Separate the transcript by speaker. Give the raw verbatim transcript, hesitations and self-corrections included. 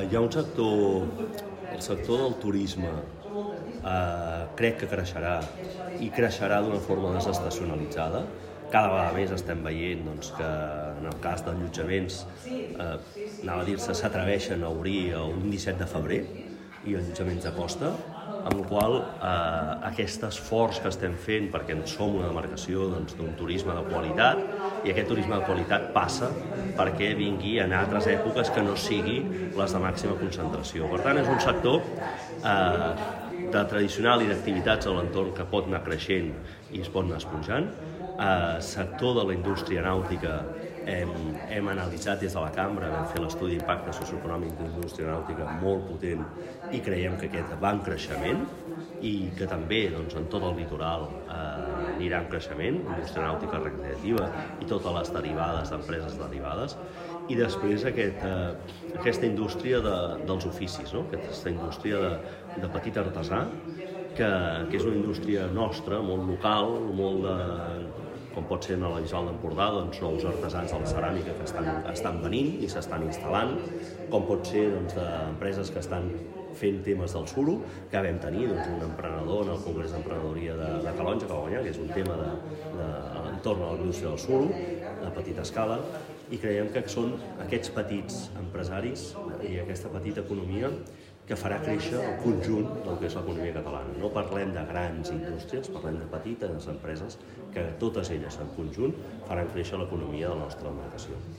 Speaker 1: hi ha un sector, el sector del turisme, eh, crec que creixerà i creixerà d'una forma desestacionalitzada. Cada vegada més estem veient doncs, que en el cas d'allotjaments eh, anava a dir-se s'atreveixen a obrir un disset de febrer i allotjaments de costa, amb la qual eh, aquest esforç que estem fent perquè en som una demarcació d'un doncs, turisme de qualitat, i aquest turisme de qualitat passa perquè vingui en altres èpoques que no sigui les de màxima concentració. Per tant, és un sector eh, de tradicional i d'activitats a l'entorn que pot anar creixent i es pot anar esponjant. Eh, sector de la indústria nàutica, hem, hem analitzat des de la cambra, vam fer l'estudi d'impacte socioeconòmic de la indústria nàutica molt potent i creiem que aquest va en creixement i que també doncs, en tot el litoral eh, anirà en creixement, indústria nàutica recreativa i totes les derivades d'empreses derivades. I després aquest, eh, aquesta indústria de, dels oficis, no? Aquesta indústria de, de petit artesà, que, que és una indústria nostra, molt local, molt de, com pot ser a la Bisbal d'Empordà, doncs, nous artesans de la ceràmica que estan, estan venint i s'estan instal·lant, com pot ser doncs, d'empreses que estan fent temes del suro, que vam tenir doncs, un emprenedor en el Congrés d'Emprenedoria de, de Calonja, que va guanyar, que és un tema de, de, entorn a la indústria del suro, a petita escala, i creiem que són aquests petits empresaris i aquesta petita economia que farà créixer el conjunt del que és l'economia catalana. No parlem de grans indústries, parlem de petites empreses que totes elles en conjunt faran créixer l'economia de la nostra demarcació.